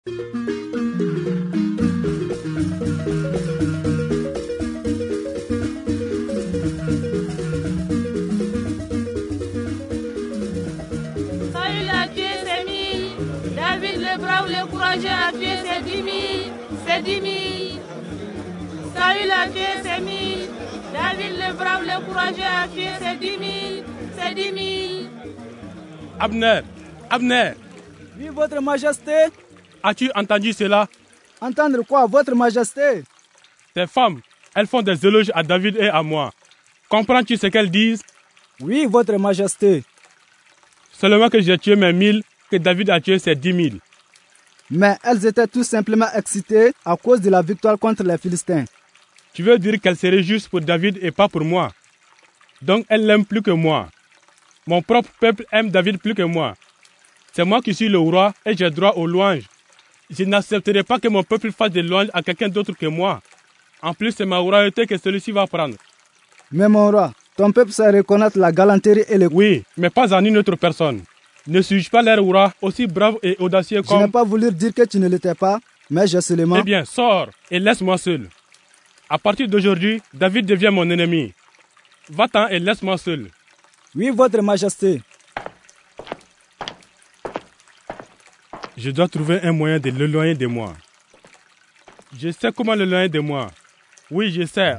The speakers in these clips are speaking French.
Saül a tué ses 1000. David le brave, le courageux a tué ses 10 000. C'est 10 000. Saül a tué ses 1000. David le brave, le courageux a tué ses 10 000. C'est 10 000. Abner. Oui, votre majesté. As-tu entendu cela? Entendre quoi, votre majesté? Ces femmes, elles font des éloges à David et à moi. Comprends-tu ce qu'elles disent? Oui, votre majesté. Seulement que j'ai tué mes 1000, que David a tué ses 10 000. Mais elles étaient tout simplement excitées à cause de la victoire contre les Philistins. Tu veux dire qu'elles seraient justes pour David et pas pour moi? Donc elles l'aiment plus que moi. Mon propre peuple aime David plus que moi. C'est moi qui suis le roi et j'ai droit aux louanges. Je n'accepterai pas que mon peuple fasse des louanges à quelqu'un d'autre que moi. En plus, c'est ma royauté que celui-ci va prendre. Mais mon roi, ton peuple sait reconnaître la galanterie et le... Oui, mais pas en une autre personne. Ne suis-je pas leur roi aussi brave et audacieux comme... Je n'ai pas voulu dire que tu ne l'étais pas, mais j'ai seulement... Eh bien, sors et laisse-moi seul. À partir d'aujourd'hui, David devient mon ennemi. Va-t'en et laisse-moi seul. Oui, votre majesté. Je dois trouver un moyen de l'éloigner de moi. Je sais comment l'éloigner de moi. Oui, je sais.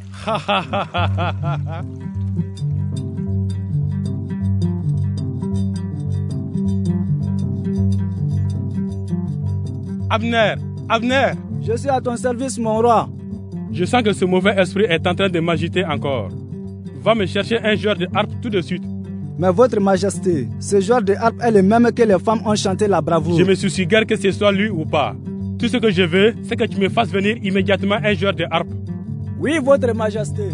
Abner. Je suis à ton service, mon roi. Je sens que ce mauvais esprit est en train de m'agiter encore. Va me chercher un joueur de harpe tout de suite. Mais votre majesté, ce genre de harpe est le même que les femmes ont chanté la bravoure. Je me soucie guère que ce soit lui ou pas. Tout ce que je veux, c'est que tu me fasses venir immédiatement un joueur de harpe. Oui, votre majesté.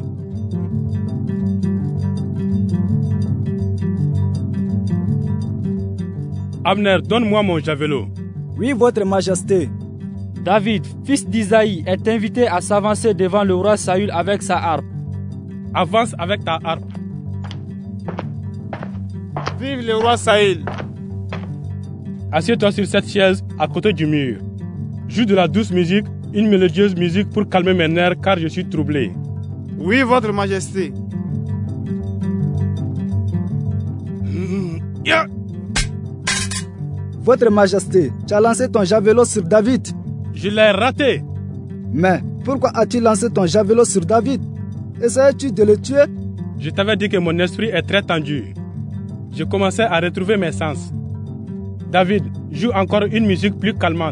Abner, donne-moi mon javelot. Oui, votre majesté. David, fils d'Isaïe, est invité à s'avancer devant le roi Saül avec sa harpe. Avance avec ta harpe. Vive le roi Saül. Assieds-toi sur cette chaise à côté du mur. Joue de la douce musique, une mélodieuse musique pour calmer mes nerfs car je suis troublé. Oui, votre majesté. Votre majesté, tu as lancé ton javelot sur David. Je l'ai raté. Mais pourquoi as-tu lancé ton javelot sur David? Essayais-tu de le tuer? Je t'avais dit que mon esprit est très tendu. Je commençais à retrouver mes sens. David, joue encore une musique plus calmante.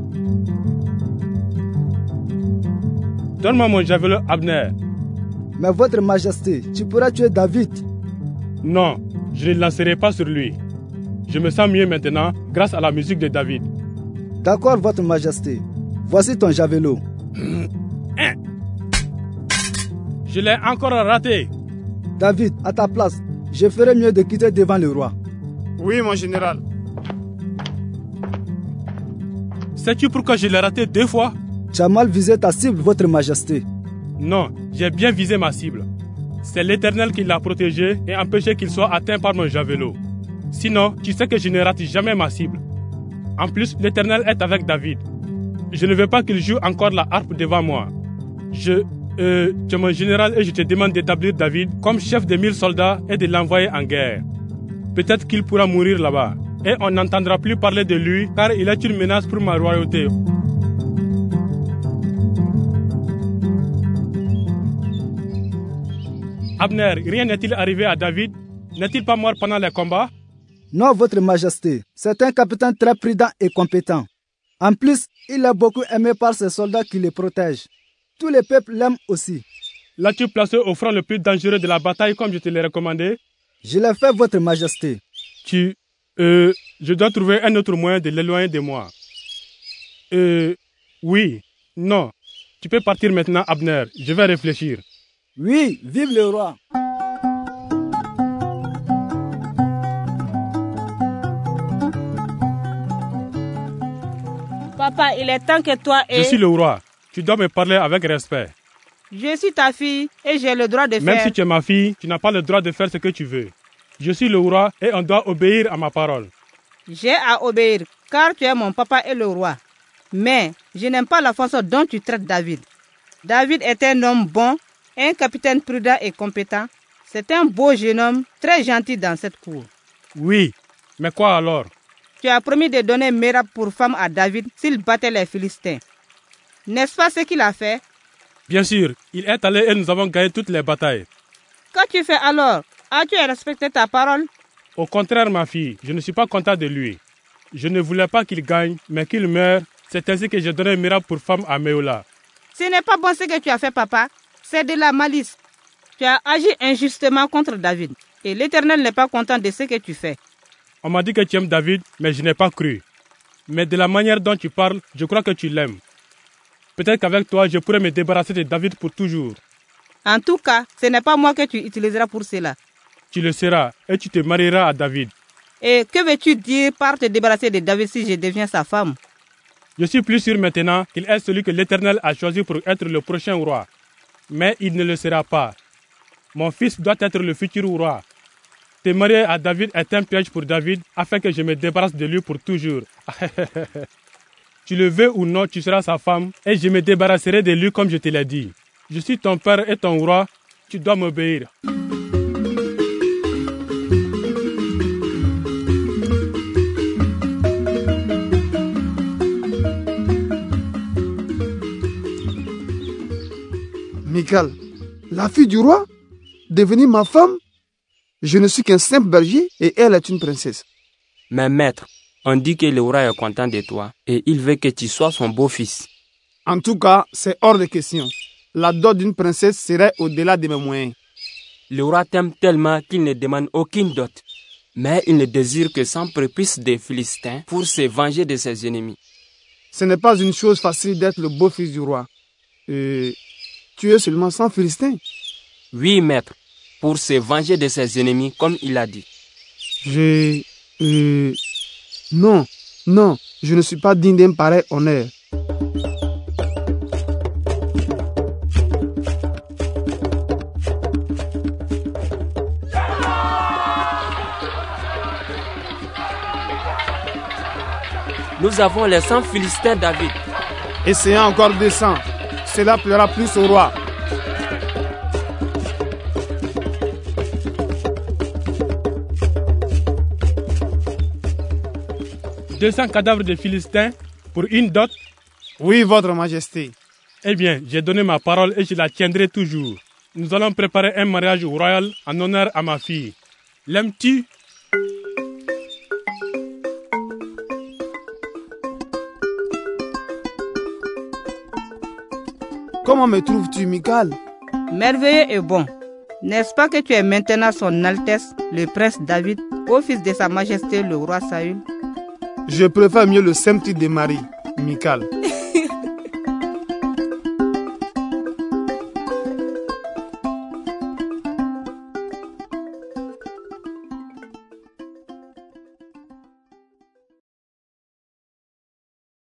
Donne-moi mon javelot, Abner. Mais votre majesté, tu pourras tuer David. Non, je ne lancerai pas sur lui. Je me sens mieux maintenant grâce à la musique de David. D'accord, votre majesté. Voici ton javelot. Je l'ai encore raté. David, à ta place, je ferais mieux de quitter devant le roi. Oui, mon général. Sais-tu pourquoi je l'ai raté 2 fois? Tu as mal visé ta cible, votre majesté. Non, j'ai bien visé ma cible. C'est l'Éternel qui l'a protégé et empêché qu'il soit atteint par mon javelot. Sinon, tu sais que je ne rate jamais ma cible. En plus, l'Éternel est avec David. Je ne veux pas qu'il joue encore la harpe devant moi. Tu es mon général et je te demande d'établir David comme chef de 1000 soldats et de l'envoyer en guerre. Peut-être qu'il pourra mourir là-bas. Et on n'entendra plus parler de lui car il est une menace pour ma royauté. Abner, rien n'est-il arrivé à David? N'est-il pas mort pendant les combats? Non, votre majesté. C'est un capitaine très prudent et compétent. En plus, il est beaucoup aimé par ses soldats qui le protègent. Tous les peuples l'aiment aussi. L'as-tu placé au front le plus dangereux de la bataille comme je te l'ai recommandé? Je l'ai fait, votre majesté. Je dois trouver un autre moyen de l'éloigner de moi. Oui, non. Tu peux partir maintenant, Abner. Je vais réfléchir. Oui, vive le roi. Papa, il est temps que toi et... Je suis le roi. Tu dois me parler avec respect. Je suis ta fille et j'ai le droit de faire... Même si tu es ma fille, tu n'as pas le droit de faire ce que tu veux. Je suis le roi et on doit obéir à ma parole. J'ai à obéir, car tu es mon papa et le roi. Mais je n'aime pas la façon dont tu traites David. David est un homme bon, un capitaine prudent et compétent. C'est un beau jeune homme, très gentil dans cette cour. Oui, mais quoi alors? Tu as promis de donner Mérab pour femme à David s'il battait les Philistins. N'est-ce pas ce qu'il a fait? Bien sûr, il est allé et nous avons gagné toutes les batailles. Qu'as-tu fait alors? As-tu respecté ta parole? Au contraire, ma fille, je ne suis pas content de lui. Je ne voulais pas qu'il gagne, mais qu'il meure. C'est ainsi que j'ai donné Mérab pour femme à Méola. Ce n'est pas bon ce que tu as fait, papa. C'est de la malice. Tu as agi injustement contre David. Et l'Éternel n'est pas content de ce que tu fais. On m'a dit que tu aimes David, mais je n'ai pas cru. Mais de la manière dont tu parles, je crois que tu l'aimes. Peut-être qu'avec toi, je pourrais me débarrasser de David pour toujours. En tout cas, ce n'est pas moi que tu utiliseras pour cela. Tu le seras et tu te marieras à David. Et que veux-tu dire par te débarrasser de David si je deviens sa femme? Je suis plus sûr maintenant qu'il est celui que l'Éternel a choisi pour être le prochain roi. Mais il ne le sera pas. Mon fils doit être le futur roi. Te marier à David est un piège pour David afin que je me débarrasse de lui pour toujours. Tu le veux ou non, tu seras sa femme et je me débarrasserai de lui comme je te l'ai dit. Je suis ton père et ton roi, tu dois m'obéir. Michal, la fille du roi, devenir ma femme? Je ne suis qu'un simple berger et elle est une princesse. Mais maître, on dit que le roi est content de toi et il veut que tu sois son beau-fils. En tout cas, c'est hors de question. La dot d'une princesse serait au-delà de mes moyens. Le roi t'aime tellement qu'il ne demande aucune dot. Mais il ne désire que 100 prépuces des Philistins pour se venger de ses ennemis. Ce n'est pas une chose facile d'être le beau-fils du roi. Tu es seulement 100 Philistins? Oui, maître, pour se venger de ses ennemis, comme il a dit. Non, je ne suis pas digne d'un pareil honneur. Nous avons les 100 Philistins, David. Essayons encore 200. Cela plaira plus au roi. « 200 cadavres de Philistins pour une dot? Oui, votre majesté. Eh bien, j'ai donné ma parole et je la tiendrai toujours. Nous allons préparer un mariage royal en honneur à ma fille. L'aimes-tu? Comment me trouves-tu, Michal? Merveilleux et bon. N'est-ce pas que tu es maintenant son Altesse, le prince David, au fils de sa majesté le roi Saül? Je préfère mieux le simple titre de Marie, Michal.